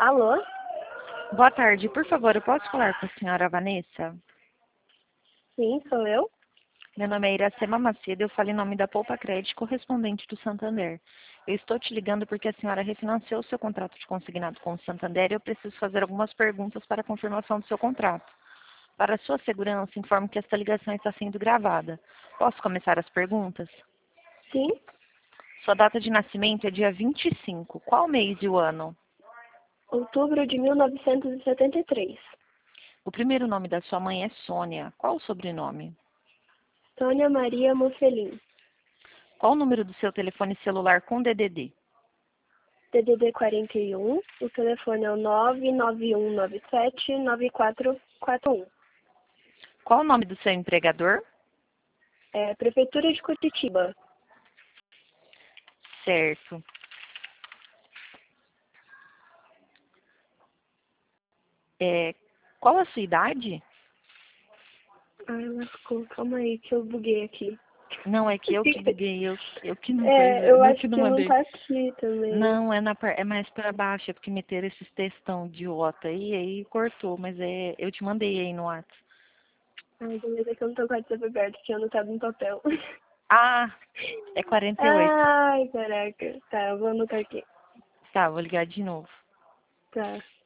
Alô? Boa tarde, por favor, eu posso falar com a senhora Vanessa? Sim, sou eu. Meu nome é Iracema Macedo, eu falo em nome da Poupa Crédito, correspondente do Santander. Eu estou te ligando porque a senhora refinanciou o seu contrato de consignado com o Santander e eu preciso fazer algumas perguntas para a confirmação do seu contrato. Para sua segurança, informo que esta ligação está sendo gravada. Posso começar as perguntas? Sim, Sua data de nascimento é dia 25. Qual mês e o ano? outubro de 1973. O primeiro nome da sua mãe é Sônia. Qual o sobrenome? Sônia Maria Mofelin. Qual o número do seu telefone celular com DDD? DDD 41. O telefone é o 991979441. Qual o nome do seu empregador? Prefeitura de Curitiba. Certo. Qual a sua idade? Ai, lascou. Calma aí que eu buguei aqui. Não, é que eu que buguei, eu que não Eu eu acho que não que não mandei. tá aqui também. Não, é mais para baixo, é porque meteram esses textão idiota aí cortou, mas eu te mandei aí no WhatsApp. Ai, beleza, que eu não tô com o WhatsApp aberto, tinha anotado no papel. Ah, é 48. Ai, caraca. Tá, eu vou anotar aqui. Tá, vou ligar de novo. Tá.